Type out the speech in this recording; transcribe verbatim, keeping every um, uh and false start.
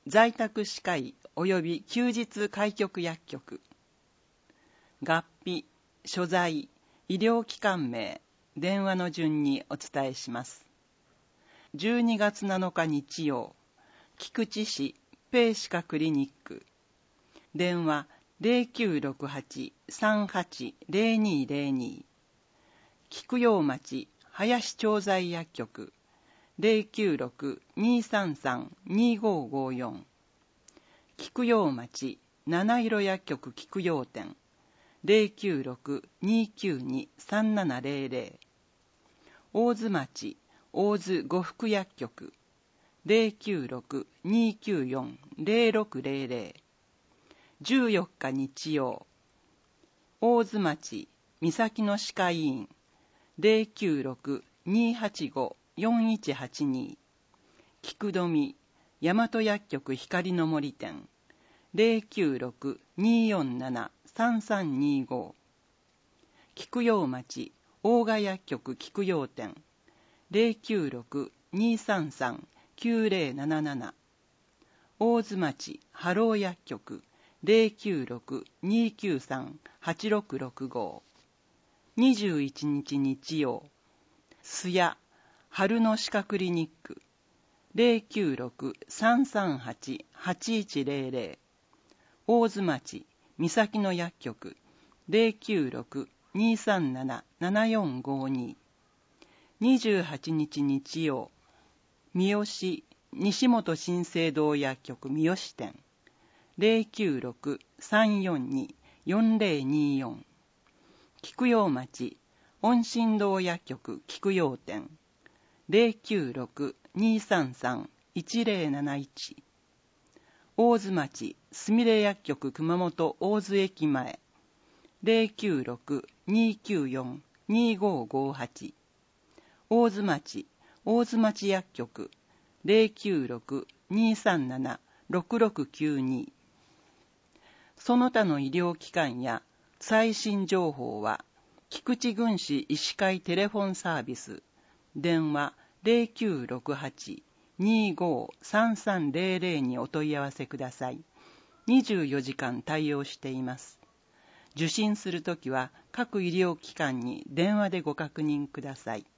在宅歯科医及び休日開局薬局。合併、所在、医療機関名、電話の順にお伝えします。じゅうにがつなのか日曜、菊池市ペイ歯科クリニック。電話 ゼロきゅうろくはち さんはち ゼロにゼロに。菊陽町林調剤薬局。ゼロきゅうろく にさんさん にごごよん。菊陽町七色薬局菊陽店。ゼロきゅうろく にきゅうに さんななゼロゼロ。大津町大津呉服薬局。ゼロきゅうろく にきゅうよん ゼロろくゼロゼロ。じゅうよっか日曜。大津町三崎の歯科医院。ゼロきゅうろく にはちご よんいちはちに。菊富大和薬局光の森店。ゼロきゅうろく によんなな さんさんにご。菊陽町大賀薬局菊陽店。ゼロきゅうろく にさんさん きゅうゼロなななな。大津町ハロー薬局。ゼロきゅうろく にきゅうさん はちろくろくご。にじゅういちにち日曜。須谷春の歯科クリニック。ゼロきゅうろく さんさんはち はちいちゼロゼロ。大津町三崎の薬局。ゼロきゅうろく にさんなな ななよんごに。にじゅうはちにち日曜。三好西本新生堂薬局三好店。ゼロきゅうろく さんよんに よんゼロによん。菊陽町恩心堂薬局菊陽店。ゼロきゅうろく にさんさん いちゼロなないち。大津町すみれ薬局熊本大津駅前。ゼロきゅうろく にきゅうよん にごごはち。大津町大津町薬局。ゼロきゅうろく にさんなな ろくろくきゅうに。その他の医療機関や最新情報は菊池郡市医師会テレフォンサービス。電話ゼロきゅうろくはち にご さんさんゼロゼロにお問い合わせください。にじゅうよじかん対応しています。受診するときは各医療機関に電話でご確認ください。